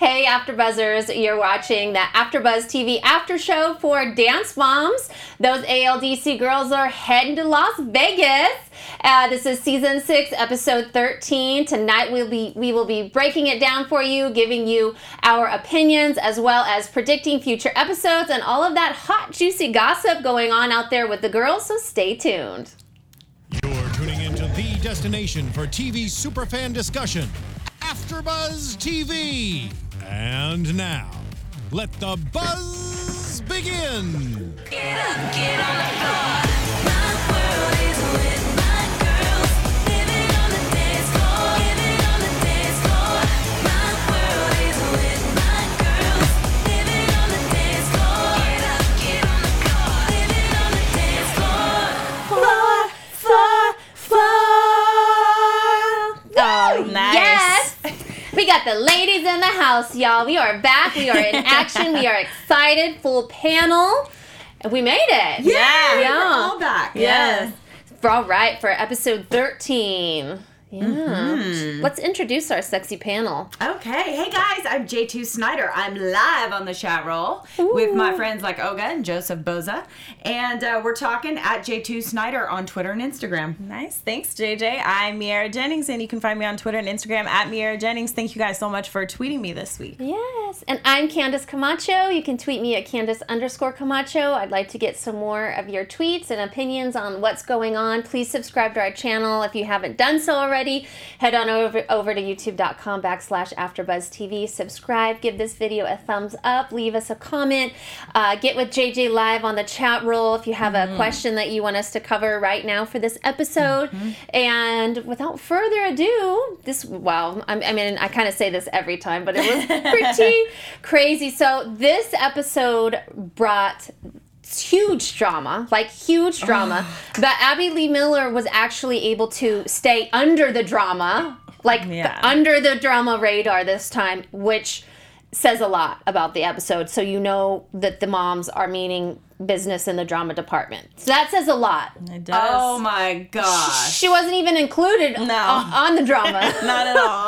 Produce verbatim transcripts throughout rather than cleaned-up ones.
Hey, AfterBuzzers, you're watching the AfterBuzz T V after show for Dance Moms. Those A L D C girls are heading to Las Vegas. Uh, this is season six, episode thirteen. Tonight we'll be we will be breaking it down for you, giving you our opinions as well as predicting future episodes and all of that hot, juicy gossip going on out there with the girls. So stay tuned. You're tuning into the destination for T V superfan discussion, AfterBuzz T V. And now, let the buzz begin. Get up, get on the floor. My world is with my girls. Living on the dance floor. Living on the dance floor. My world is with my girls. Living on the dance floor. Get up, get on the floor. Living on the dance floor. Floor, floor, floor. Oh, Nice. yes. We got the ladies in the house, y'all. We are back. We are in action. We are excited. Full panel. And we made it. Yeah. Yeah. We're all back. Yes. We're all right for episode thirteen. Yeah. Mm-hmm. Let's introduce our sexy panel. Okay. Hey, guys. I'm J two Snyder. I'm live on the chat roll with my friends like Olga and Joseph Boza. And uh, we're talking at J two Snyder on Twitter and Instagram. Nice. Thanks, J J. I'm Miara Jennings, and you can find me on Twitter and Instagram at Miara Jennings. Thank you guys so much for tweeting me this week. Yes. And I'm Candace Camacho. You can tweet me at Candace underscore Camacho. I'd like to get some more of your tweets and opinions on what's going on. Please subscribe to our channel if you haven't done so already. Head on over, over to youtube.com backslash AfterBuzzTV. Subscribe. Give this video a thumbs up. Leave us a comment. Uh, get with J J live on the chat roll if you have Mm-hmm. a question that you want us to cover right now for this episode. Mm-hmm. And without further ado, this, well, I, I mean, I kind of say this every time, but it was pretty crazy. So this episode brought huge drama, like huge drama. But Abby Lee Miller was actually able to stay under the drama, like Yeah. under the drama radar this time, which says a lot about the episode. So you know that the moms are meaning business in the drama department. So that says a lot. It does. Oh, my gosh. She wasn't even included No. on, on the drama. Not at all.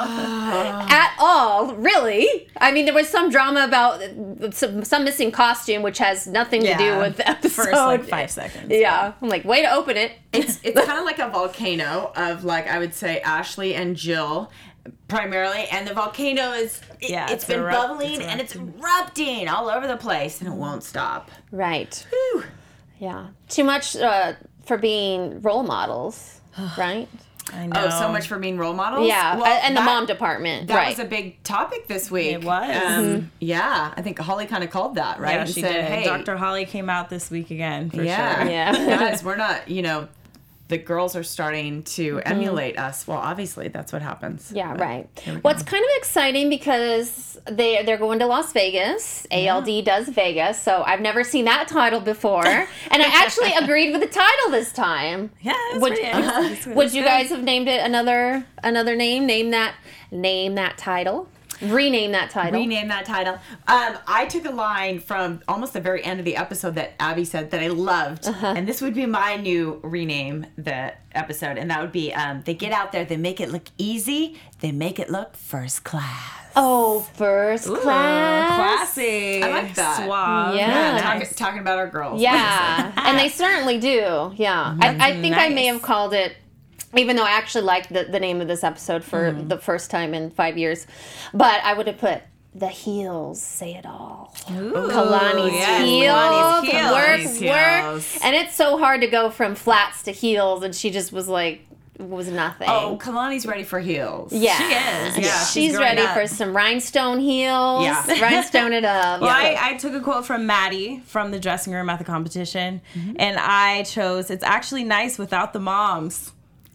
At all, really. I mean, there was some drama about some, some missing costume, which has nothing to do Yeah. with the episode. First, like, five seconds. Yeah. I'm like, way to open it. It's, it's kind of like a volcano of, like, I would say Ashley and Jill primarily, and the volcano is it, Yeah, it's it's been erupt- bubbling it's and it's erupting all over the place, and it won't stop. Right. Whew. Yeah. Too much uh, for being role models, right? I know. Oh, so much for being role models. Yeah. Well, and the that- mom department. That right. was a big topic this week. It was. Um, Yeah, I think Holly kind of called that, right? Yeah, And she said, did. Hey, Doctor Holly came out this week again, for yeah, sure. Yeah. guys, we're not. You know, the girls are starting to emulate us. Well, obviously, that's what happens. Yeah, But right. here we Well, it's go. kind of exciting because they they're going to Las Vegas. A L D does Vegas, so I've never seen that title before, and I actually agreed with the title this time. Yeah, it's Would, pretty nice. would you guys have named it another another name? Name that name that title. Rename that title. Rename that title. Um, I took a line from almost the very end of the episode that Abby said that I loved, Uh-huh. and this would be my new rename the episode, and that would be um, they get out there, they make it look easy, they make it look first class. Oh, first Ooh, class. classy. I like that. Suave. Yeah. Yeah, Nice. talk, talking about our girls. Yeah, and they certainly do. Yeah, I, I think I may nice. have called it, even though I actually liked the, the name of this episode for Mm. the first time in five years, but I would have put the heels say it all. Ooh, Kalani's yes, heels, Kalani's heels. work, Kalani's work, heels. and it's so hard to go from flats to heels, and she just was like, was nothing. Oh, Kalani's ready for heels. yeah, She is, yeah, she's, she's growing ready up. for some rhinestone heels. Yeah. Rhinestone it up. Well, I, I took a quote from Maddie from the dressing room at the competition, and I chose, it's actually nice without the moms.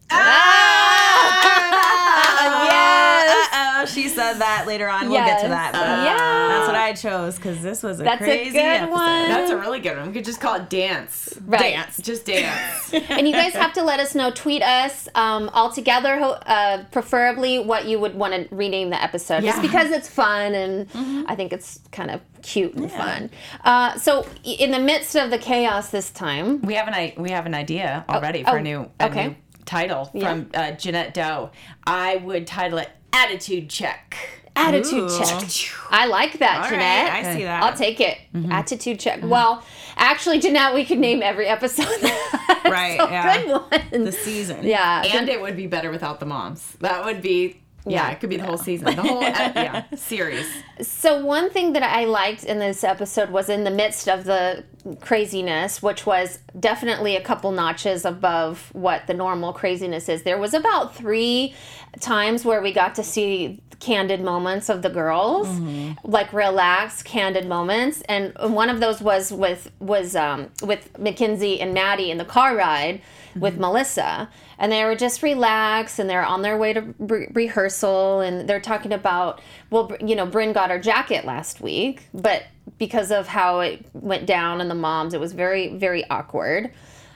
Yes. Uh-oh, she said that later on. We'll Yes. get to that. But Yeah. That's what I chose, because this was a That's a crazy good episode. one. That's a really good one. We could just call it dance. Right. Dance. Just dance. And you guys have to let us know. Tweet us um, all together, ho- uh, preferably what you would want to rename the episode, just Yeah. because it's fun and I think it's kind of cute and fun. Uh, so, i- in the midst of the chaos this time, we have an I- we have an idea already oh, for a new a okay. new title Yeah. from uh, Jeanette Doe. I would title it Attitude Check. Attitude Ooh. check. I like that, All Jeanette. right, I see that. I'll take it. Attitude check. Well, actually, Jeanette, we could name every episode that. Right, So yeah. good one. The season. Yeah. And it would be better without the moms. That would be, yeah, Yeah. it could be the whole season. The whole, ep- yeah, series. So one thing that I liked in this episode was in the midst of the craziness, which was definitely a couple notches above what the normal craziness is. There was about three times where we got to see candid moments of the girls, like relaxed, candid moments, and one of those was with was um, with Mackenzie and Maddie in the car ride with Melissa, and they were just relaxed, and they're on their way to re- rehearsal, and they're talking about, well, Br- you know, Bryn got her jacket last week, but because of how it went down and the moms, it was very, very awkward.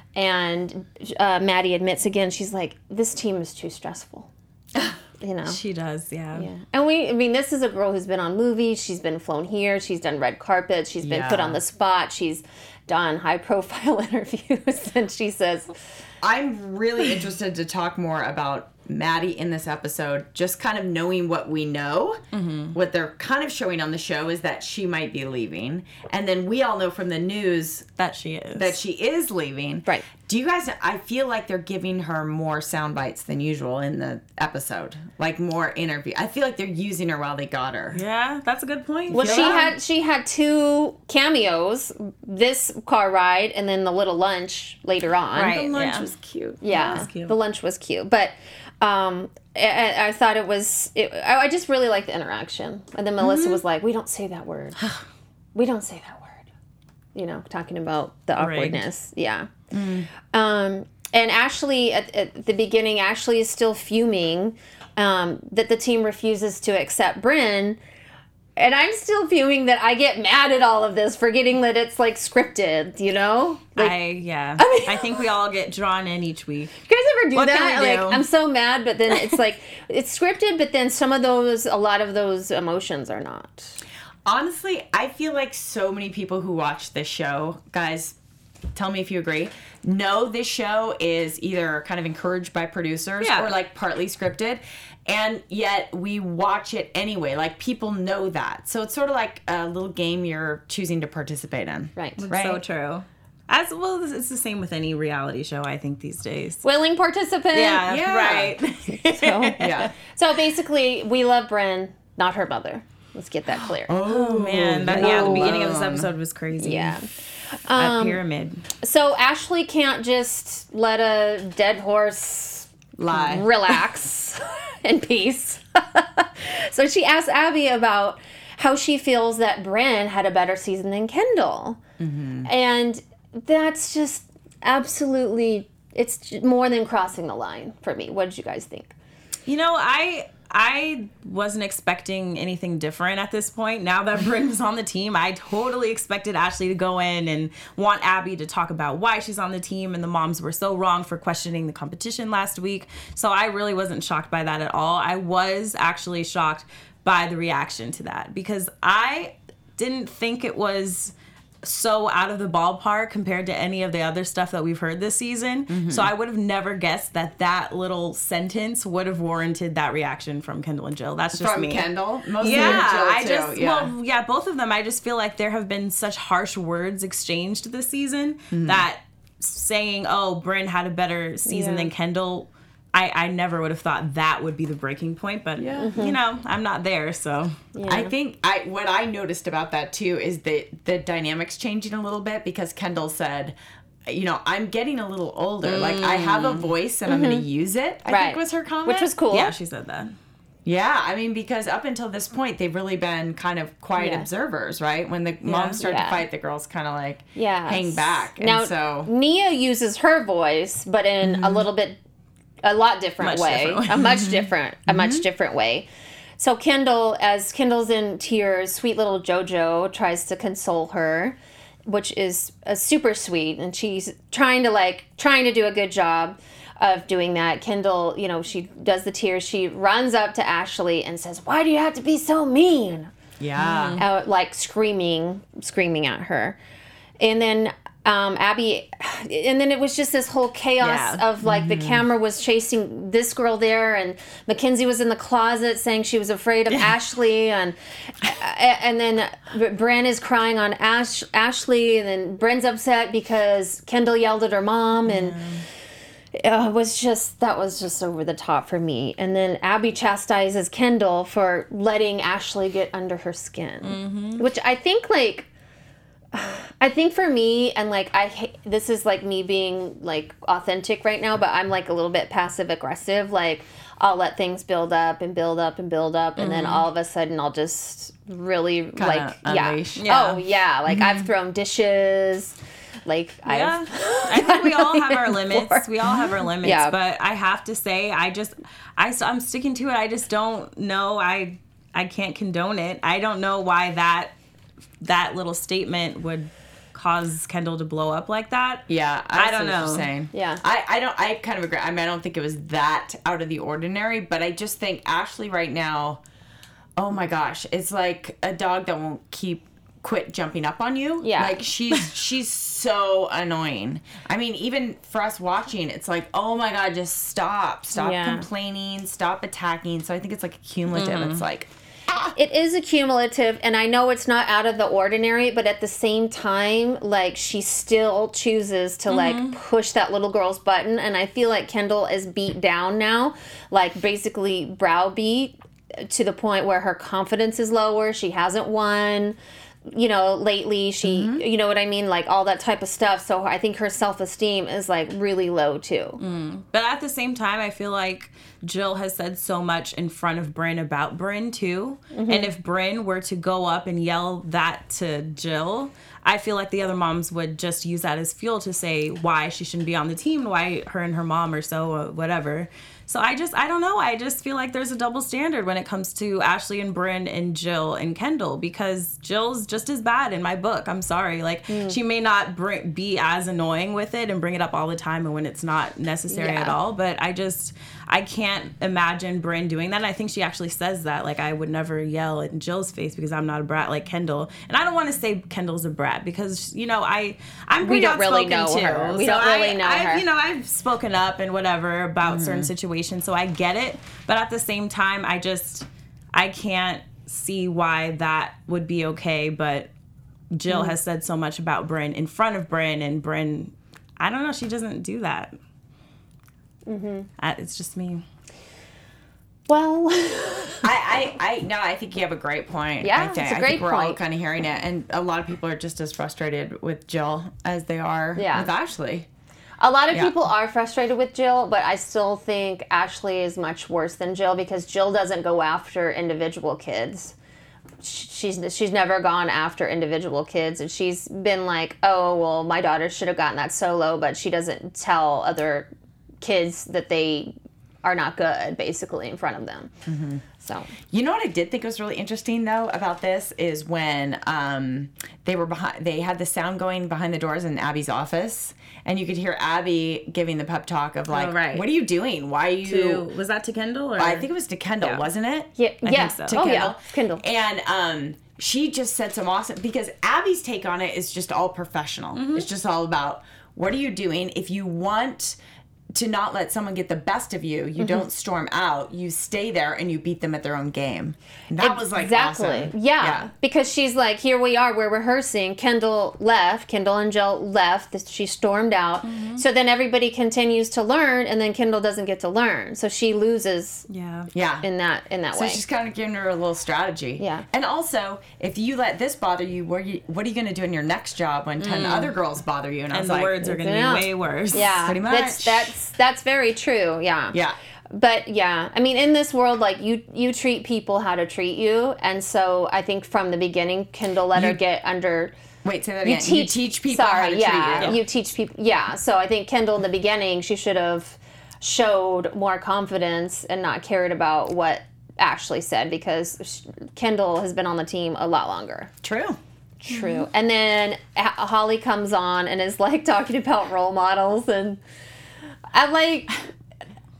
And uh, Maddie admits again, she's like, this team is too stressful. You know? She does, yeah. Yeah. And we, I mean, this is a girl who's been on movies. She's been flown here. She's done red carpets. She's been put Yeah. on the spot. She's done high profile interviews. And she says, I'm really interested to talk more about Maddie in this episode, just kind of knowing what we know. What they're kind of showing on the show is that she might be leaving. And then we all know from the news That she is. that she is leaving. Right. Do you guys, I feel like they're giving her more sound bites than usual in the episode. Like more interview. I feel like they're using her while they got her. Yeah, that's a good point. well, feel she that? had she had two cameos, this car ride and then the little lunch later on. Right. The lunch yeah. was cute. Yeah, was cute. the lunch was cute, but um, I, I thought it was. It, I I just really liked the interaction, and then Melissa was like, "We don't say that word. We don't say that word." You know, talking about the Rigged. awkwardness. Yeah. Um, and Ashley at, at the beginning, Ashley is still fuming um, that the team refuses to accept Bryn. And I'm still fuming that I get mad at all of this, forgetting that it's like scripted, you know? Like, I yeah. I mean- I think we all get drawn in each week. you guys ever do What can that? we Like, do? I'm so mad, but then it's like, it's scripted, but then some of those, a lot of those emotions are not. Honestly, I feel like so many people who watch this show, guys, tell me if you agree, know this show is either kind of encouraged by producers Yeah. or like partly scripted. And yet we watch it anyway. Like people know that. So it's sort of like a little game you're choosing to participate in. Right. Right. So true. As well, it's the same with any reality show, I think, these days. Willing participant. Yeah, Yeah. right. So, Yeah. so basically, we love Bryn, not her mother. Let's get that clear. Oh, Man, that, yeah, the Oh. beginning of this episode was crazy. Yeah. That Um, pyramid. So Ashley can't just let a dead horse Lie. relax in peace. So she asks Abby about how she feels that Bryn had a better season than Kendall. And that's just absolutely, it's j- more than crossing the line for me. What did you guys think? You know, I I wasn't expecting anything different at this point. Now that Bryn was on the team, I totally expected Ashley to go in and want Abby to talk about why she's on the team, and the moms were so wrong for questioning the competition last week. So I really wasn't shocked by that at all. I was actually shocked by the reaction to that because I didn't think it was so out of the ballpark compared to any of the other stuff that we've heard this season. So I would have never guessed that that little sentence would have warranted that reaction from Kendall and Jill. That's just From me. Kendall? Mostly Yeah, Jill, I too. just yeah. well, yeah, both of them. I just feel like there have been such harsh words exchanged this season Mm-hmm. that saying, "Oh, Bryn had a better season Yeah. than Kendall." I, I never would have thought that would be the breaking point, but Yeah. you know, I'm not there, so I think I what I noticed about that too is that the dynamics changing a little bit because Kendall said, you know, I'm getting a little older. Like I have a voice and I'm going to use it. I Right. think was her comment. Which was cool. yeah, she said that. Yeah, I mean because up until this point they've really been kind of quiet Yeah. observers, right? When the moms start Yeah. to fight, the girls kind of like Yeah. hang back. And Now, so Nia uses her voice, but in a little bit, a lot different Much way. different way. A much different, a much different way. So Kendall, as Kendall's in tears, sweet little JoJo tries to console her, which is uh, super sweet, and she's trying to like trying to do a good job of doing that. Kendall, you know, she does the tears. She runs up to Ashley and says, "Why do you have to be so mean?" yeah. out like screaming screaming at her. And then um, Abby, and then it was just this whole chaos Yeah. of like the camera was chasing this girl there, and Mackenzie was in the closet saying she was afraid of Ashley, and and then Bren is crying on Ash, Ashley, and then Bren's upset because Kendall yelled at her mom, and uh, it was just that was just over the top for me. And then Abby chastises Kendall for letting Ashley get under her skin, which I think like. I think for me, and like I hate, this is like me being like authentic right now, but I'm like a little bit passive aggressive. Like I'll let things build up and build up and build up, and then all of a sudden I'll just really like unleash. yeah. Yeah. Oh yeah, like I've thrown dishes. Like Yeah, I've I think we all have our limits. We all have our limits. Yeah. But I have to say, I just, I, I'm sticking to it. I just don't know. I, I can't condone it. I don't know why that, that little statement would cause Kendall to blow up like that. Yeah, I I, don't see what know. you're saying. Yeah. I, I don't. I kind of agree. I mean, I don't think it was that out of the ordinary, but I just think Ashley right now. Oh my gosh, it's like a dog that won't keep quit jumping up on you. Yeah. like she's she's so annoying. I mean, even for us watching, it's like, oh my god, just stop, stop Yeah. complaining, stop attacking. So I think it's like a cumulative. It's like. It is accumulative, and I know it's not out of the ordinary, but at the same time, like, she still chooses to, like, push that little girl's button, and I feel like Kendall is beat down now, like, basically browbeat to the point where her confidence is lower. She hasn't won, you know, lately. She, you know what I mean? Like, all that type of stuff. So I think her self-esteem is, like, really low, too. But at the same time, I feel like Jill has said so much in front of Bryn about Bryn too. Mm-hmm. And if Bryn were to go up and yell that to Jill, I feel like the other moms would just use that as fuel to say why she shouldn't be on the team, why her and her mom are so uh, whatever. So I just, I don't know. I just feel like there's a double standard when it comes to Ashley and Bryn and Jill and Kendall, because Jill's just as bad in my book. I'm sorry. Like, she may not bring, be as annoying with it and bring it up all the time and when it's not necessary Yeah. at all. But I just, I can't imagine Bryn doing that. And I think she actually says that. Like, I would never yell in Jill's face because I'm not a brat like Kendall. And I don't want to say Kendall's a brat because, you know, I, I'm We pretty don't really outspoken know too. her. We So don't really I, know I've, her. You know, I've spoken up and whatever about certain situations, so I get it. But at the same time, I just, I can't see why that would be okay. But Jill has said so much about Bryn in front of Bryn, and Bryn, I don't know, she doesn't do that. Mm-hmm. I, it's just me. Well, I, I, I, no, I think you have a great point. Yeah, I think, it's a I great think we're all point. kind of hearing it, and a lot of people are just as frustrated with Jill as they are Yeah. with Ashley. a lot of Yeah. people are frustrated with Jill, but I still think Ashley is much worse than Jill because Jill doesn't go after individual kids. Sh- She's she's never gone after individual kids, and she's been like, oh, well, my daughter should have gotten that solo, but she doesn't tell other kids that they are not good, basically, in front of them. Mm-hmm. So You know what I did think was really interesting though about this is when um, they were behind, they had the sound going behind the doors in Abby's office, and you could hear Abby giving the pep talk of like, Oh, right. "What are you doing? Why are you?" To, was that to Kendall? Or? I think it was to Kendall, Yeah. wasn't it? yeah, yeah. think so. Oh To yeah, Kindle. And um, she just said some awesome, because Abby's take on it is just all professional. Mm-hmm. It's just all about, what are you doing? If you want to not let someone get the best of you, you Mm-hmm. don't storm out. You stay there and you beat them at their own game. And that was like exactly awesome. yeah. because she's like, here we are, we're rehearsing. Kendall left, Kendall and Jill left, she stormed out. Mm-hmm. So then everybody continues to learn, and then Kendall doesn't get to learn, so she loses Yeah. Yeah. in that in that So way. she's kind of giving her a little strategy. Yeah. And also, if you let this bother you, what are you, what are you going to do in your next job when ten other girls bother you? And, I And was the like, words are going to Yeah. be way worse. yeah, pretty that's much. that's that's very true. Yeah. Yeah. But yeah, I mean, in this world, like, you you treat people how to treat you, and so I think from the beginning, Kendall let her You- get under. Wait, say that again. You teach people sorry, how to yeah, treat you. you teach people. Yeah, so I think Kendall in the beginning, she should have showed more confidence and not cared about what Ashley said, because sh- Kendall has been on the team a lot longer. True. True. And then H- Holly comes on and is like talking about role models, and I'm like,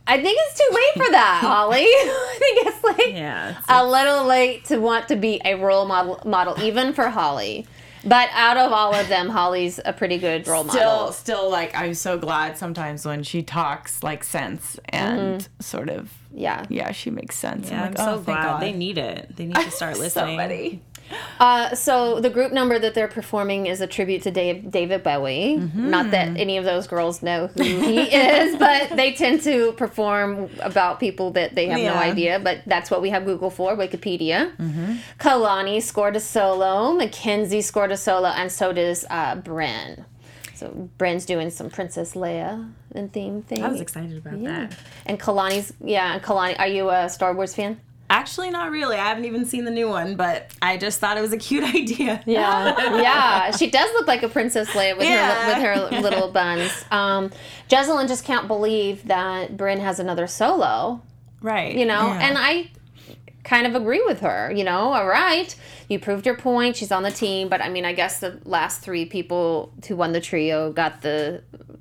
I think it's too late for that, Holly. I think it's like Yeah, it's- a little late to want to be a role model, model even for Holly. But out of all of them, Holly's a pretty good role Still, model. still, like, I'm so glad sometimes when she talks, like, sense and sort of, Yeah. yeah, she makes sense. Yeah, I'm like, so oh, thank glad God. they need it. They need to start listening. Somebody. Uh, so the group number that they're performing is a tribute to Dave, David Bowie. Mm-hmm. Not that any of those girls know who he is, but they tend to perform about people that they have no Yeah. idea. But that's what we have Google for, Wikipedia. Mm-hmm. Kalani scored a solo, Mackenzie scored a solo, and so does uh, Bryn. So Bryn's doing some Princess Leia and theme thing. I was excited about that. And Kalani's, yeah, and Kalani, are you a Star Wars fan? Actually, not really. I haven't even seen the new one, but I just thought it was a cute idea. Yeah, yeah. She does look like a Princess Leia with Yeah. her with her little buns. Um, Jezelyn just can't believe that Bryn has another solo. Right. You know, Yeah. and I kind of agree with her. You know, all right, you proved your point. She's on the team, but I mean, I guess the last three people who won the trio got the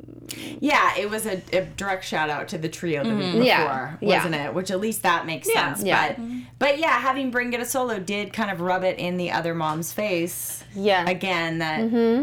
Yeah, it was a, a direct shout out to the trio the week before, Mm-hmm. Yeah, yeah. wasn't it? Which at least that makes Yeah. sense. Yeah. But but yeah, having Bryn get a solo did kind of rub it in the other mom's face. yeah. Again, that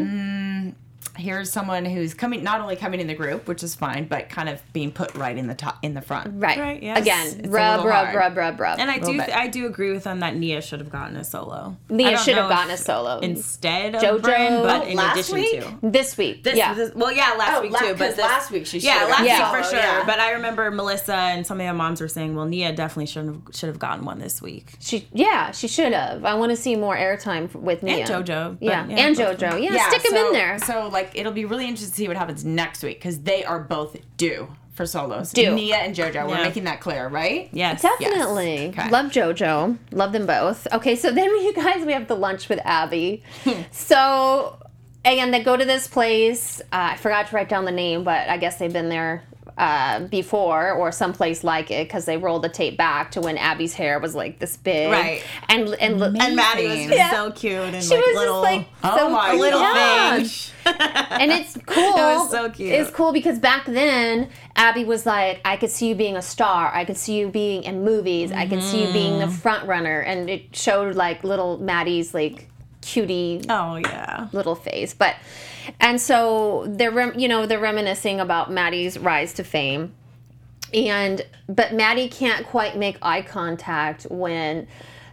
mm, here's someone who's coming, not only coming in the group, which is fine, but kind of being put right in the top, in the front. Right. Right, yes. Again, It's a rub, little rub, hard. rub, rub, rub. And I do, bit. I do agree with them that Nia should have gotten a solo. Nia I don't should have know gotten if a solo. instead of JoJo Bryn, but in last addition week? to. This week. This, yeah. this- well, yeah, last Oh, week la- too. 'cause But this, last week she yeah, should've last gotten week a for solo, sure. yeah. But I remember Melissa and some of the moms were saying, well, Nia definitely should have should have gotten one this week. She, yeah, she should have. I want to see more airtime f- with Nia. And JoJo. but Yeah, yeah, and both of them. JoJo. Yeah, stick him so, in there. So like it'll be really interesting to see what happens next week because they are both due for solos. Due. Nia and JoJo. We're Yeah. making that clear, right? Yes. Definitely. Yes. Okay. Love JoJo. Love them both. Okay, so then you guys, we have the lunch with Abby. So, again, they go to this place. Uh, I forgot to write down the name, but I guess they've been there uh, before or someplace like it because they rolled the tape back to when Abby's hair was like this big. Right. And, and, And Maddie was just Yeah. so cute and She like was little, just like Oh so my a little yeah. thing. And it's cool. It was so cute. It's cool because back then, Abby was like, I could see you being a star. I could see you being in movies. I could see you being the front runner. And it showed like little Maddie's like cutie Oh yeah. little face. But, and so they're, rem- you know, they're reminiscing about Maddie's rise to fame. And, but Maddie can't quite make eye contact when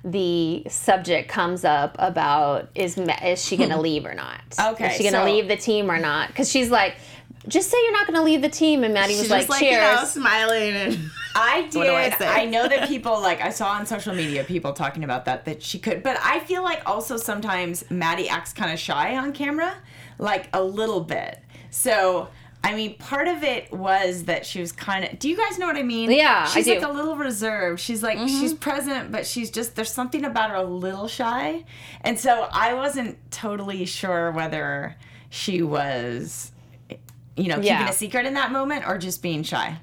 the subject comes up about is Ma- is she going to leave or not? Okay, Is she going to so- leave the team or not? Because she's like, just say you're not going to leave the team. And Maddie was She's like, just like, cheers. you know, smiling and I did. What do I say? I know that people like I saw on social media people talking about that that she could, but I feel like also sometimes Maddie acts kind of shy on camera, like a little bit. So. I mean, part of it was that she was kind of. Do you guys know what I mean? Yeah, I she's do. like a little reserved. She's like she's present, but she's just there's something about her a little shy, and so I wasn't totally sure whether she was, you know, Yeah. keeping a secret in that moment or just being shy.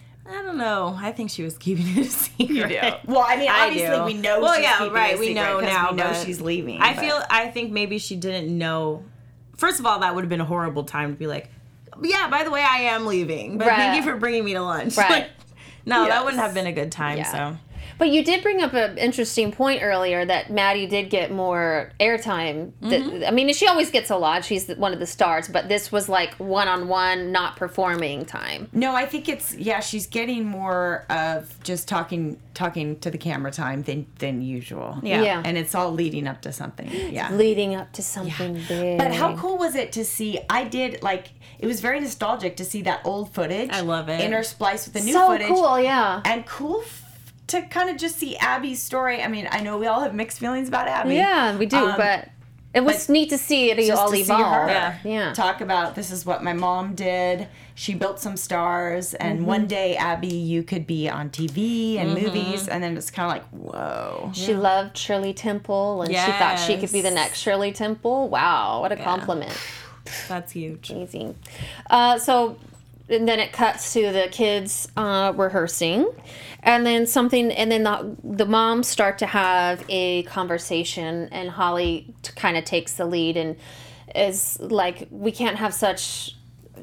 I don't know. I think she was keeping it a secret. Well, I mean, I obviously do. we know. Well, she's yeah, keeping right. it a We secret know 'cause now. We know but she's leaving. I but- feel. I think maybe she didn't know. First of all, that would have been a horrible time to be like, yeah. By the way, I am leaving, but Right. thank you for bringing me to lunch. Right. Like, no, Yes. that wouldn't have been a good time. Yeah. So. But you did bring up an interesting point earlier that Maddie did get more airtime. That- I mean, she always gets a lot. She's one of the stars, but this was like one-on-one, not performing time. No, I think it's yeah. She's getting more of just talking, talking to the camera time than than usual. Yeah. Yeah. and it's all leading up to something. Yeah. Leading up to something big. But how cool was it to see? I did like it was very nostalgic to see that old footage. I love it. Interspliced with the new So footage. cool, yeah. And cool f- to kind of just see Abby's story. I mean, I know we all have mixed feelings about Abby. Yeah, we do, Um, but it was but neat to see it just all to see evolve. her Yeah. Yeah. talk about this is what my mom did. She built some stars, and Mm-hmm. one day, Abby, you could be on T V and movies, and then it's kind of like, whoa. She loved Shirley Temple, and she thought she could be the Yes. next Shirley Temple. Wow, what a compliment. That's huge. Amazing. Uh, so, and then it cuts to the kids uh, rehearsing, and then something, and then the, the moms start to have a conversation, and Holly t- kind of takes the lead and is like, we can't have such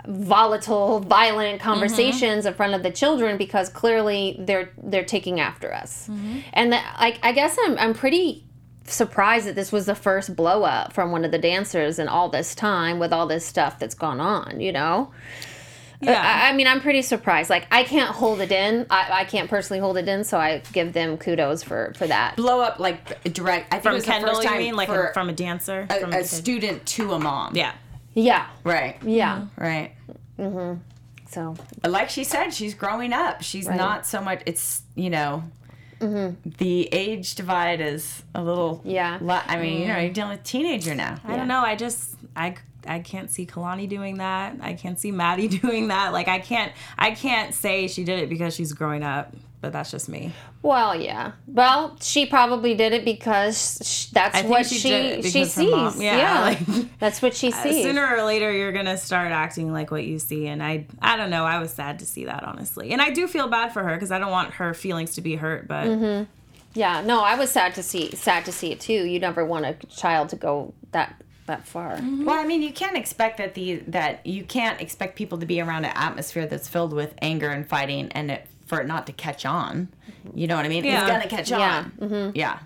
volatile, violent conversations mm-hmm. in front of the children because clearly they're they're taking after us. Mm-hmm. And the, I, I guess I'm I'm pretty surprised that this was the first blow up from one of the dancers in all this time with all this stuff that's gone on, you know? Yeah. I, I mean, I'm pretty surprised. Like, I can't hold it in. I, I can't personally hold it in, so I give them kudos for, for that. Blow up, like, direct. I think from it was Kendall, the first time you mean? Like, for a, from a dancer? A, from a a student to a mom. Yeah. Yeah. Right. Yeah. Mm-hmm. Right. Mm-hmm. So. But like she said, she's growing up. She's right. not so much, it's, you know... Mm-hmm. The age divide is a little. Yeah. Lo- I mean, you know, you're dealing with a teenager now. I yeah. don't know. I just I, I can't see Kalani doing that. I can't see Maddie doing that. Like I can't I can't say she did it because she's growing up. But that's just me. Well, yeah. Well, she probably did it because sh- that's what she she, she sees. Mom, yeah, yeah. Like, that's what she sees. Sooner or later, you're gonna start acting like what you see, and I I don't know. I was sad to see that, honestly, and I do feel bad for her because I don't want her feelings to be hurt. But mm-hmm. yeah, no, I was sad to see sad to see it too. You never want a child to go that. that far. Mm-hmm. Well, I mean, you can't expect that the that you can't expect people to be around an atmosphere that's filled with anger and fighting, and it, for it not to catch on. You know what I mean? Yeah. It's gonna catch yeah. on. Mm-hmm. Yeah.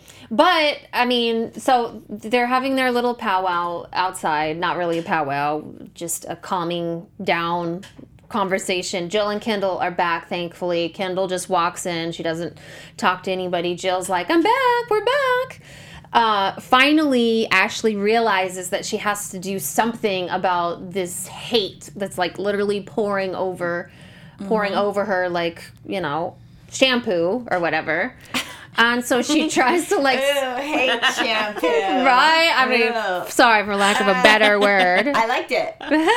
But I mean, so they're having their little powwow outside. Not really a powwow, just a calming down conversation. Jill and Kendall are back, thankfully. Kendall just walks in. She doesn't talk to anybody. Jill's like, "I'm back. We're back." Uh, finally, Ashley realizes that she has to do something about this hate that's like literally pouring over, pouring mm-hmm. over her, like, you know, shampoo or whatever. And so she tries to like, ew, hate shampoo, right? I mean, ew. Sorry for lack of a better word. I liked it.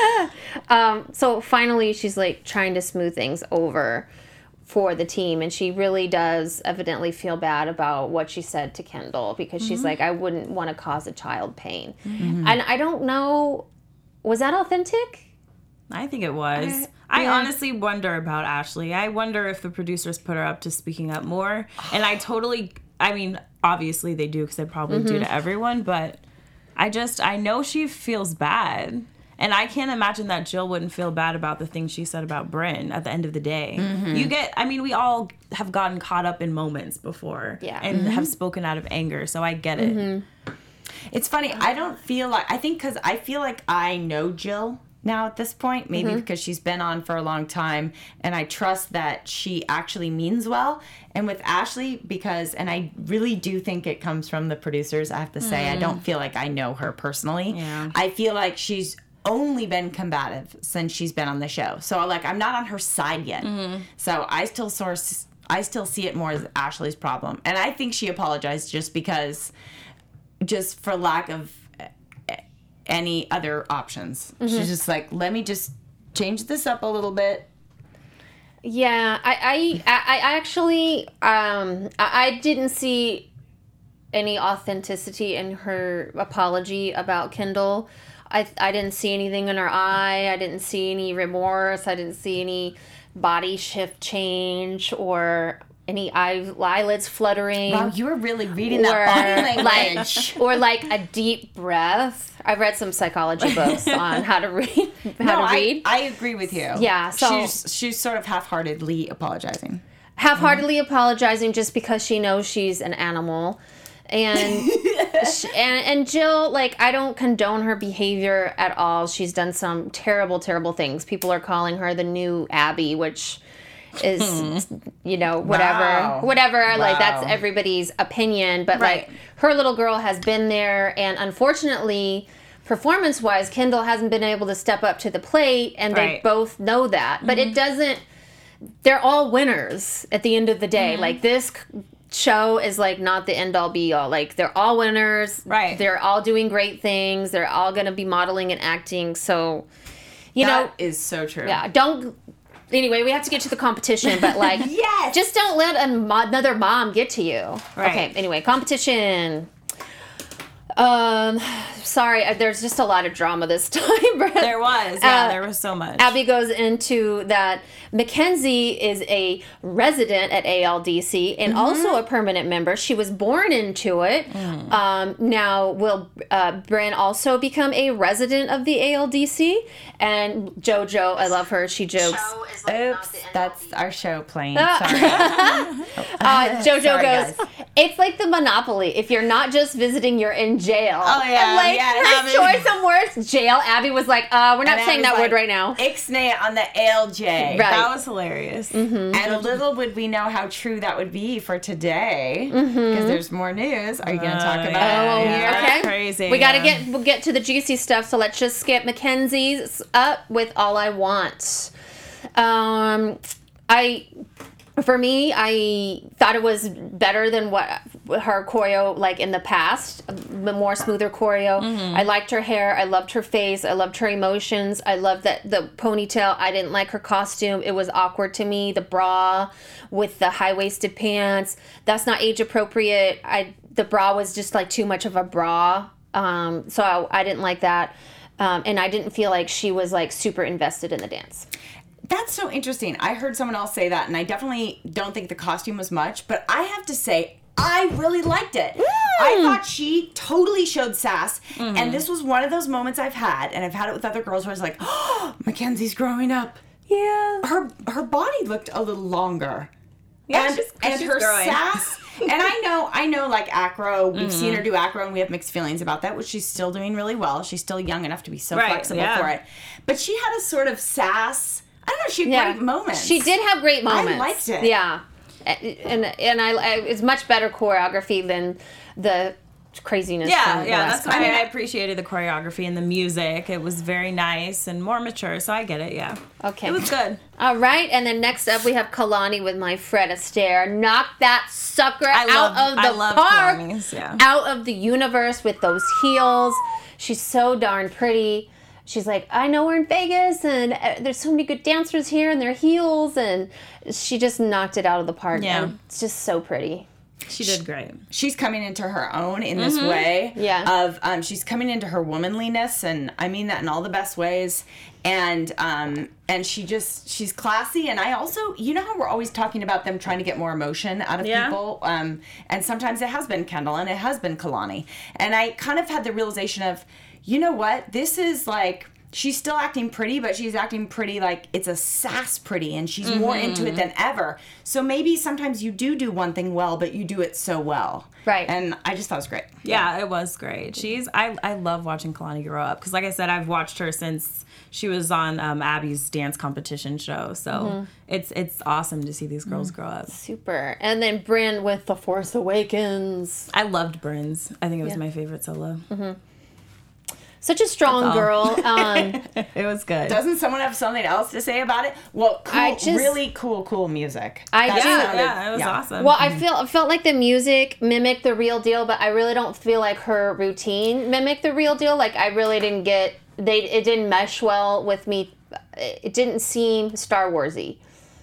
um, so finally, she's like trying to smooth things over for the team, and she really does evidently feel bad about what she said to Kendall because mm-hmm. she's like, I wouldn't want to cause a child pain. Mm-hmm. And I don't know, was that authentic? I think it was. Uh, I yeah. honestly wonder about Ashley. I wonder if the producers put her up to speaking up more. And I totally, I mean, obviously they do because they probably mm-hmm. do to everyone, but I just, I know she feels bad. And I can't imagine that Jill wouldn't feel bad about the things she said about Brynn at the end of the day. Mm-hmm. You get, I mean, we all have gotten caught up in moments before yeah. and mm-hmm. have spoken out of anger, so I get it. Mm-hmm. It's funny, I don't feel like, I think because I feel like I know Jill now at this point, maybe mm-hmm. because she's been on for a long time, and I trust that she actually means well. And with Ashley, because, and I really do think it comes from the producers, I have to say, mm. I don't feel like I know her personally. Yeah. I feel like she's only been combative since she's been on the show. So like I'm not on her side yet. Mm-hmm. So I still source I still see it more as Ashley's problem. And I think she apologized just because just for lack of any other options. Mm-hmm. She's just like, let me just change this up a little bit. Yeah, I I, I actually um I, I didn't see any authenticity in her apology about Kendall. I I didn't see anything in her eye. I didn't see any remorse. I didn't see any body shift change or any eye, eyelids fluttering. Wow, you were really reading that body language. Like, or like a deep breath. I've read some psychology books on how to read. How no, to read. I, I agree with you. Yeah, so she's she's sort of half-heartedly apologizing. Half-heartedly mm-hmm. apologizing just because she knows she's an animal. And, she, and and Jill, like, I don't condone her behavior at all. She's done some terrible, terrible things. People are calling her the new Abby, which is, hmm. you know, whatever. Wow. Whatever. Wow. Like, that's Wow. everybody's opinion. But, Right. like, her little girl has been there. And unfortunately, performance-wise, Kendall hasn't been able to step up to the plate. And they Right. both know that. But Mm-hmm. it doesn't... They're all winners at the end of the day. Mm-hmm. Like, this... show is like not the end all be all. Like, they're all winners, right? They're all doing great things. They're all gonna be modeling and acting. So, you that know, is so true. Yeah, don't. Anyway, we have to get to the competition, but like, yes, just don't let a, another mom get to you. Right. Okay. Anyway, competition. Um, sorry, uh, there's just a lot of drama this time. There was, yeah, Uh, there was so much. Abby goes into that Mackenzie is a resident at A L D C and Mm-hmm. also a permanent member. She was born into it. Mm. Um, now, will uh, Bryn also become a resident of the A L D C? And JoJo, I love her. She jokes. Oops, that's our show playing. Ah. Sorry. Uh, JoJo Sorry, goes, guys. it's like the Monopoly. If you're not just visiting, you're in jail. Oh, yeah, And like yeah, her Abby- choice of words, jail. Abby was like, uh, we're not And I saying was that like, word right now. Ixnay on the A L J. Right. That was hilarious. And little would we know how true that would be for today, because there's more news. Are you going to talk Uh, about yeah. Oh, it? Yeah. okay. That's crazy, We gotta yeah. get we'll get to the juicy stuff. So let's just skip Mackenzie's up with All I Want. Um, I, for me, I thought it was better than what her choreo like in the past. The more smoother choreo. I liked her hair. I loved her face. I loved her emotions. I loved that the ponytail. I didn't like her costume. It was awkward to me. The bra with the high waisted pants. That's not age appropriate. I the bra was just like too much of a bra. Um, so I, I didn't like that. Um, and I didn't feel like she was like super invested in the dance. That's so interesting. I heard someone else say that, and I definitely don't think the costume was much, but I have to say, I really liked it. I thought she totally showed sass, and this was one of those moments I've had, and I've had it with other girls where I was like, oh, Mackenzie's growing up. Yeah. Her her body looked a little longer. Yeah, and she's- and she's her growing. sass. And I know, I know, like acro, we've seen her do acro, and we have mixed feelings about that, which she's still doing really well. She's still young enough to be so Right, flexible yeah. for it. But she had a sort of sass. I don't know. She had Yeah. great moments. She did have great moments. liked it. Yeah. And and I, I it's much better choreography than the craziness. Yeah, from the yeah, last that's why time. I appreciated the choreography and the music. It was very nice and more mature, so I get it, yeah. Okay. It was good. All right, and then next up we have Kalani with My Fred Astaire. Knock that sucker I out love- of the I love park, Kalani's, yeah. out of the universe with those heels. She's so darn pretty. She's like, I know we're in Vegas, and uh, there's so many good dancers here, and their heels, and she just knocked it out of the park. Yeah. And it's just so pretty. She did great. she's coming into her own in this way. Yeah. Of um, she's coming into her womanliness, and I mean that in all the best ways. And um, and she just she's classy. And I also, you know how we're always talking about them trying to get more emotion out of Yeah. people. Um, and sometimes it has been Kendall and it has been Kalani. And I kind of had the realization of, you know what, this is like. She's still acting pretty, but she's acting pretty like it's a sass pretty, and she's more into it than ever. So maybe sometimes you do do one thing well, but you do it so well. Right. And I just thought it was great. Yeah, it was great. She's I I love watching Kalani grow up because, like I said, I've watched her since she was on um, Abby's dance competition show. So it's it's awesome to see these girls grow up. Super. And then Bryn with The Force Awakens. I loved Bryn's. I think it was my favorite solo. Such a strong That's all. girl. Um, It was good. Doesn't someone have something else to say about it? Well, cool, I just- really cool, cool music. I That do- yeah, sounded- yeah, it was yeah. awesome. well, I feel felt like the music mimicked the real deal, but I really don't feel like her routine mimicked the real deal. Like I really didn't get they. It didn't mesh well with me. It didn't seem Star Warsy.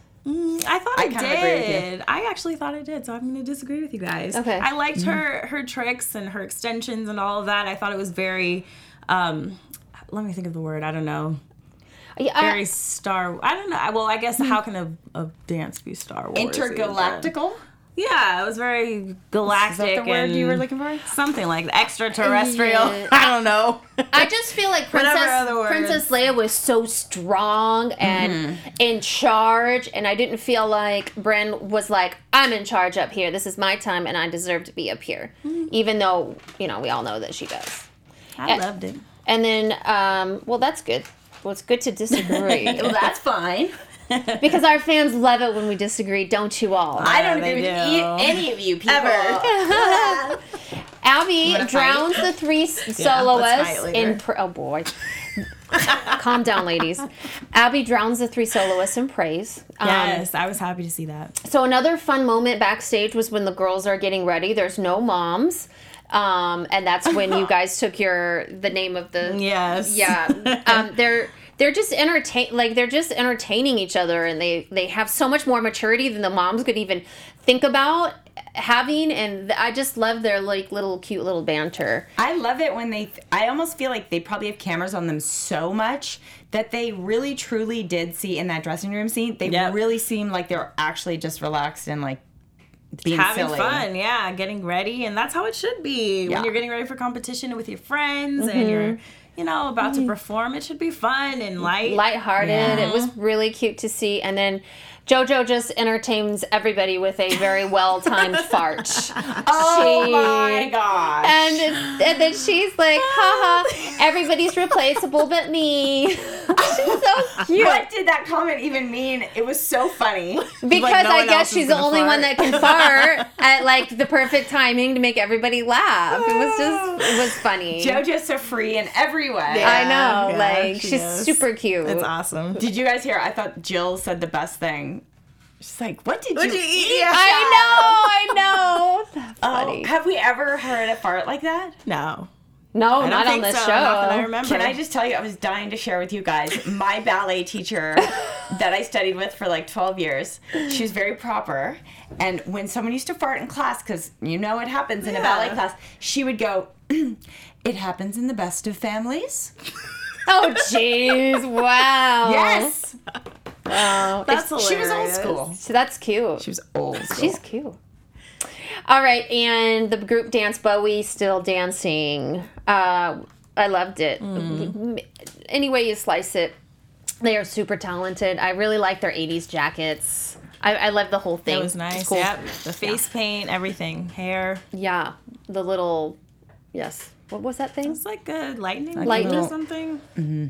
I thought I it kind of agree with you. did. I actually thought it did, so I'm going to disagree with you guys. Okay. I liked her her tricks and her extensions and all of that. I thought it was very. Um, let me think of the word. I don't know. Yeah, I- Very Star. I don't know. Well, I guess how can a, a dance be Star Wars? Intergalactical? Yeah, it was very galactic. Is that the word and you were looking for? Something like extraterrestrial. Yeah. I don't know. I just feel like Whatever Princess other words. Princess Leia was so strong and in charge, and I didn't feel like Bren was like, I'm in charge up here. This is my time, and I deserve to be up here, even though you know we all know that she does. I Eh. loved it. And then, um, well, that's good. Well, it's good to disagree Well, that's fine. because our fans love it when we disagree, don't you all? I don't they agree with do. e- any of you people. Ever. Abby wanna drowns fight? the three s- let's soloists fight later. in. Pr- oh boy. Calm down, ladies. Abby drowns the three soloists in praise. Um, Yes, I was happy to see that. So another fun moment backstage was when the girls are getting ready. There's no moms, um, and that's when you guys took your the name of the Yes. yeah. Um, they're they're just entertain like they're just entertaining each other, and they they have so much more maturity than the moms could even think about. having, and I just love their like little cute little banter. I love it when they, I almost feel like they probably have cameras on them so much that they really truly did see in that dressing room scene. They Yep. really seemed like they're actually just relaxed and like being Having silly. fun, yeah, getting ready, and that's how it should be. Yeah. When you're getting ready for competition with your friends Mm-hmm. and you're, you know, about to perform, it should be fun and light. Lighthearted. Yeah. It was really cute to see. And then JoJo just entertains everybody with a very well timed fart. Oh She- my gosh. And, it's- and then she's like, haha, everybody's replaceable but me. She's so cute. What did that comment even mean? It was so funny. Because Like, no I one guess else is she's the gonna only one fart. that can fart at like the perfect timing to make everybody laugh. It was just, it was funny. JoJo's so free in every way. I know, Yeah, like she she's is. super cute. It's awesome. Did you guys hear? I thought Jill said the best thing. She's like, "What did What'd you, you eat? eat?" Yeah. I know, I know. That's Oh, funny. have we ever heard a fart like that? No. No, I don't not on think this so. show. Not that I remember. Can I just tell you, I was dying to share with you guys. My ballet teacher that I studied with for like twelve years, she was very proper. And when someone used to fart in class, because you know it happens in a ballet Yeah. class, she would go, "It happens in the best of families." Oh, jeez. Wow. Yes. Wow. That's It's- She was old hilarious. school. so that's cute. She was old school. She's cute. All right, and the group dance, Bowie still dancing. Uh, I loved it. Any way you slice it, they are super talented. I really like their eighties jackets. I, I love the whole thing. It was nice. It's cool. Yep. The face paint, everything, hair. Yeah, the little, yes. What was that thing? It's like a lightning, Lightning. or something.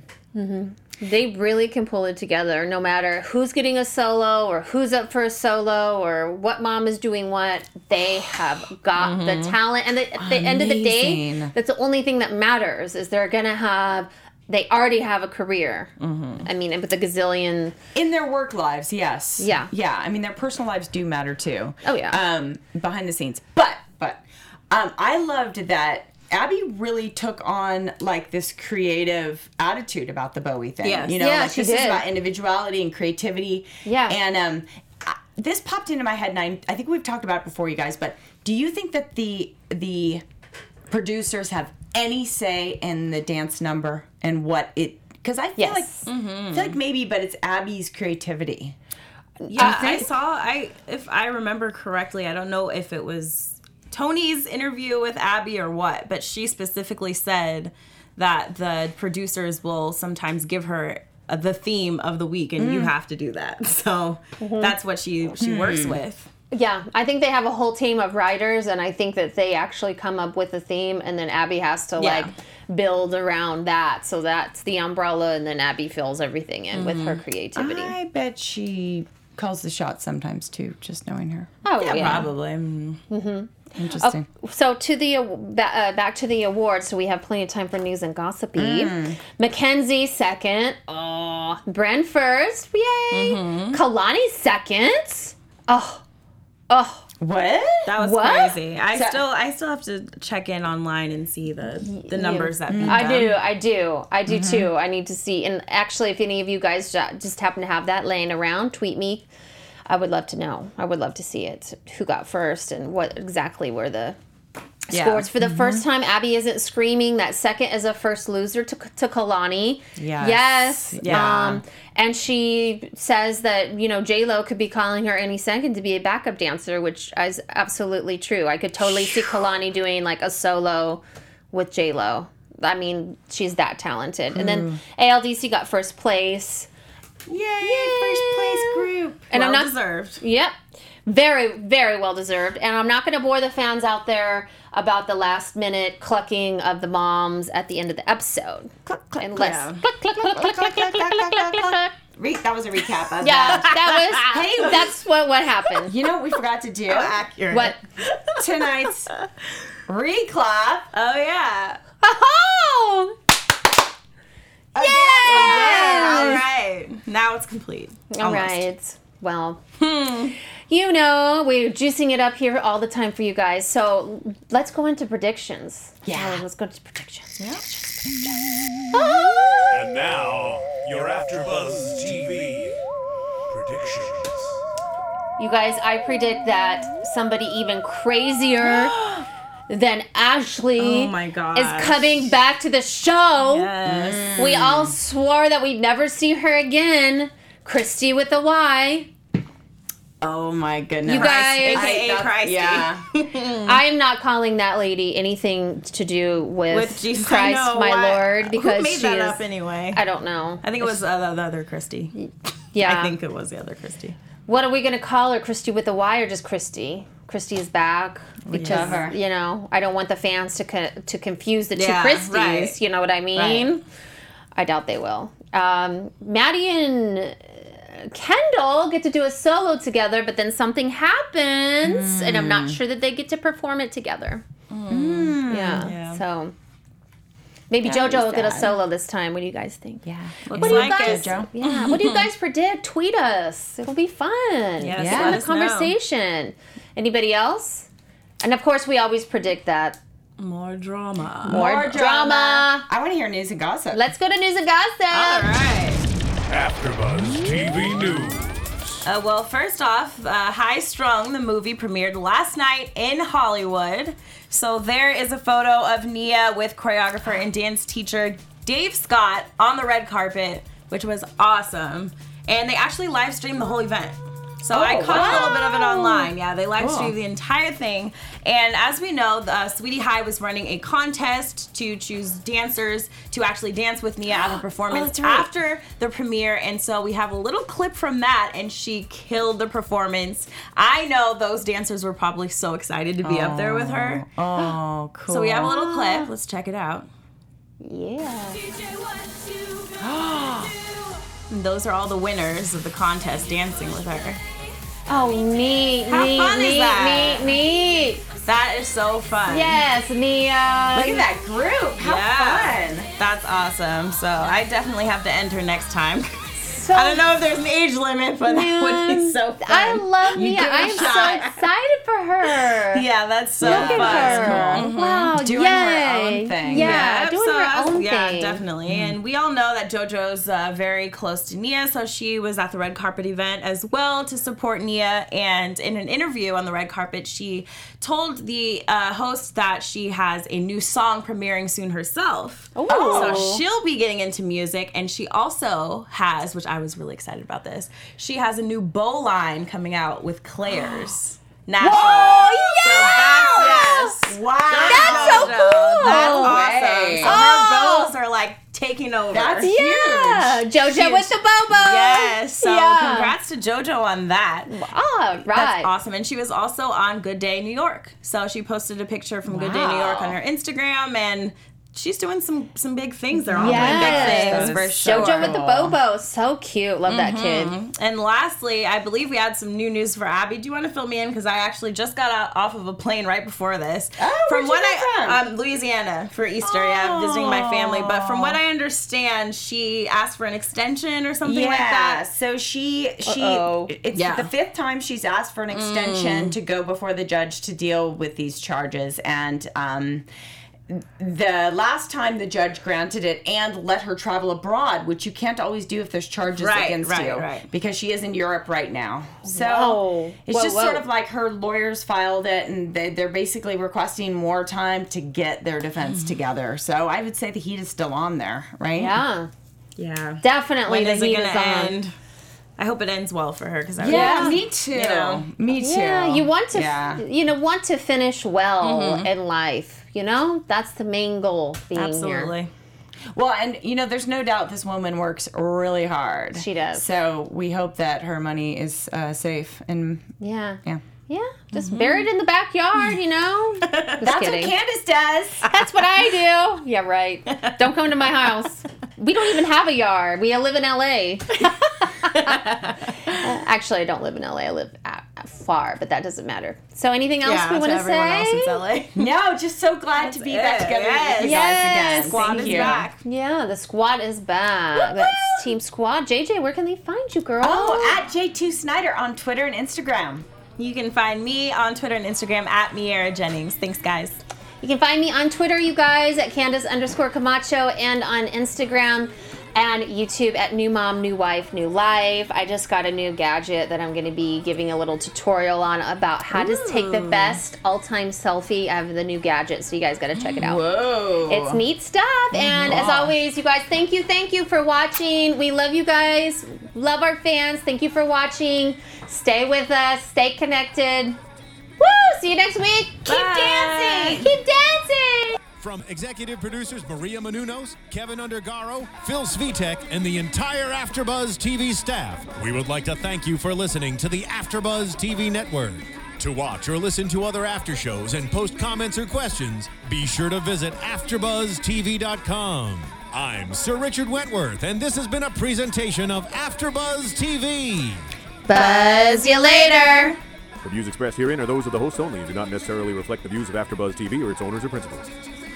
They really can pull it together no matter who's getting a solo or who's up for a solo or what mom is doing what. They have got the talent. And the, at the end of the day, Amazing. that's the only thing that matters is they're going to have, they already have a career. I mean, with a gazillion. In their work lives, yes. Yeah. Yeah. I mean, their personal lives do matter too. Oh, yeah. Um, behind the scenes. But, but, um, I loved that Abby really took on like this creative attitude about the Bowie thing. Yes. You know, Yeah, like she this is did. about individuality and creativity. Yeah. And, um, I, this popped into my head, and I, I think we've talked about it before, you guys. But do you think that the the producers have any say in the dance number and what it? Because I feel Yes. like I feel like maybe, but it's Abby's creativity. Yeah, I think? saw. I if I remember correctly, I don't know if it was Tony's interview with Abby or what, but she specifically said that the producers will sometimes give her uh, the theme of the week, and you have to do that. So that's what she she works with. Yeah, I think they have a whole team of writers, and I think that they actually come up with a theme, and then Abby has to Yeah. like build around that. So that's the umbrella, and then Abby fills everything in with her creativity. I bet she calls the shots sometimes too, just knowing her. oh Yeah, probably. Mm. Interesting. So to the aw- ba- uh, back to the awards. So we have plenty of time for news and gossipy. Mackenzie second. Oh, Bren first. Yay. Kalani second. Oh, oh. What? That was What? crazy. I So- still I still have to check in online and see the the numbers that beat I them. do, I do, I do too. I need to see. And actually, if any of you guys ju- just happen to have that laying around, tweet me. I would love to know. I would love to see it. Who got first and what exactly were the Yeah. scores. For the first time, Abby isn't screaming. That second is a first loser to, to Kalani. Yes. Yes. Yeah. Um, and she says that, you know, J-Lo could be calling her any second to be a backup dancer, which is absolutely true. I could totally see Kalani doing like a solo with J-Lo. I mean, she's that talented. And then A L D C got first place. Yay, first place group. And well I'm not deserved. Yep. Very, very well deserved. And I'm not going to bore the fans out there about the last minute clucking of the moms at the end of the episode. Cluck, cluck, Unless. Yeah. Cluck, cluck, cluck, cluck, cluck, cluck, cluck, cluck, cluck, cluck. Re- that was a recap. Of Yeah, that. that was. Hey, that's what what happened. You know what we forgot to do? Accurate. What? Tonight's reclap. Oh yeah. Oh! All Yes! right. Now it's complete. All Almost. right. Well, you know, we're juicing it up here all the time for you guys. So let's go into predictions. Yeah. Let's go into predictions. And now, your AfterBuzz T V predictions. You guys, I predict that somebody even crazier than Ashley Oh my gosh. is coming back to the show. Yes. We all swore that we'd never see her again. Christy with a Y. Oh my goodness. You guys- A K A that's- Christy. Yeah. I am not calling that lady anything to do with, With Jesus, Christ, I know, my why- Lord, because who made she that is. up anyway? I don't know. I think it was uh, the other Christy. Yeah. I think it was the other Christy. What are we gonna call her? Christy with a Y or just Christy? Christy is back because Whichever. you know I don't want the fans to co- to confuse the two Yeah, Christies. right. You know what I mean? Right. I doubt they will. Um, Maddie and Kendall get to do a solo together, but then something happens, and I'm not sure that they get to perform it together. Yeah. Yeah. So maybe That JoJo was will get a sad. solo this time. What do you guys think? Yeah. Looks What do you like guys? it. JoJo. Yeah. What do you guys predict? Tweet us. It'll be fun. Yes, Get let in the us know. conversation. Anybody else? And of course, we always predict that More drama. more, More drama. I want to hear news and gossip. Let's go to news and gossip. All right. AfterBuzz T V News. Uh, well, first off, uh, High Strung, the movie, premiered last night in Hollywood. So there is a photo of Nia with choreographer and dance teacher Dave Scott on the red carpet, which was awesome. And they actually live streamed the whole event. So I Oh, caught a little bit of it wow. online. Yeah, they live streamed Cool. the entire thing. And as we know, uh, Sweetie High was running a contest to choose dancers to actually dance with Nia at her performance that's right. after the premiere. And so we have a little clip from that, and she killed the performance. I know those dancers were probably so excited to be up there with her. Oh, cool. So we have a little clip. Let's check it out. Yeah. And those are all the winners of the contest dancing with her. Oh, neat, How neat, fun is neat, that? neat, neat. That is so fun. Yes, Nia. Look at that group. How Yeah. fun. That's awesome. So I definitely have to enter next time. So I don't know if there's an age limit, but that would be so fun. I love You Nia. give it a I am so shot. excited for her. Yeah, that's so Look fun. at her. Wow, Doing yay. her own thing. Yeah, Yep, doing so her that's- own yeah, thing. definitely. And we all know that JoJo's uh, very close to Nia, so she was at the red carpet event as well to support Nia. And in an interview on the red carpet, she told the uh, host that she has a new song premiering soon herself. Ooh. So she'll be getting into music, and she also has, which I was really excited about this, she has a new bow line coming out with Claire's. Nationally. Whoa, So yes! that's, yes. Wow. That's so cool. That's No awesome. way. So Oh. her bows are like taking over. That's Yeah, huge. JoJo Huge. with the Bobo. Yes. So Yeah. congrats to JoJo on that. All right. That's awesome. And she was also on Good Day New York. So she posted a picture from Good Day New York on her Instagram, and she's doing some some big things. They're all doing Yes. big things for sure. JoJo with the Bobo. So cute. Love that kid. And lastly, I believe we had some new news for Abby. Do you want to fill me in? Because I actually just got out, off of a plane right before this. Oh, from where'd what you I get from? um, Louisiana for Easter. Yeah, visiting my family. But from what I understand, she asked for an extension or something Yeah. like that. So she she Uh-oh. it's Yeah. the fifth time she's asked for an extension to go before the judge to deal with these charges, and um the last time the judge granted it and let her travel abroad, which you can't always do if there's charges Right, against right, you, right. because she is in Europe right now. So Whoa. it's Whoa, just whoa. sort of like her lawyers filed it, and they, they're basically requesting more time to get their defense together. So I would say the heat is still on there, right? Yeah. Yeah. Definitely When the is it heat gonna is on. end? I hope it ends well for her because I Yeah, Yeah. me too. You know. Me too. Yeah, you want to, Yeah. you know, want to finish well in life. You know, that's the main goal. Being Absolutely. here. Well, and you know, there's no doubt this woman works really hard. She does. So we hope that her money is uh, safe and Yeah. yeah. Yeah, just bury it in the backyard, you know. Just That's kidding. what Candace does. That's what I do. Yeah, right. Don't come to my house. We don't even have a yard. We live in L A. Actually, I don't live in L A. I live at, at far, but that doesn't matter. So, anything else Yeah, we to want to everyone say? else in L A. No, just so glad to be back it. together Yes. with you Yes. guys again. Squad Thank is you. back. Yeah, the squad is back. That's Team Squad. J J, where can they find you, girl? Oh, at J two Snyder on Twitter and Instagram. You can find me on Twitter and Instagram at Miera Jennings. Thanks, guys. You can find me on Twitter, you guys, at Candace underscore Camacho, and on Instagram and YouTube at New Mom, New Wife, New Life. I just got a new gadget that I'm going to be giving a little tutorial on about how to take the best all-time selfie. I have the new gadget, so you guys got to check it out. Whoa. It's neat stuff. And as always, you guys, thank you, thank you for watching. We love you guys. Love our fans. Thank you for watching. Stay with us. Stay connected. Woo! See you next week. Keep Bye. dancing. Keep dancing. From executive producers Maria Menounos, Kevin Undergaro, Phil Svitek, and the entire AfterBuzz T V staff, we would like to thank you for listening to the AfterBuzz T V network. To watch or listen to other after shows and post comments or questions, be sure to visit after buzz t v dot com. I'm Sir Richard Wentworth, and this has been a presentation of AfterBuzz T V. Buzz you later. The views expressed herein are those of the hosts only and do not necessarily reflect the views of AfterBuzz T V or its owners or principals.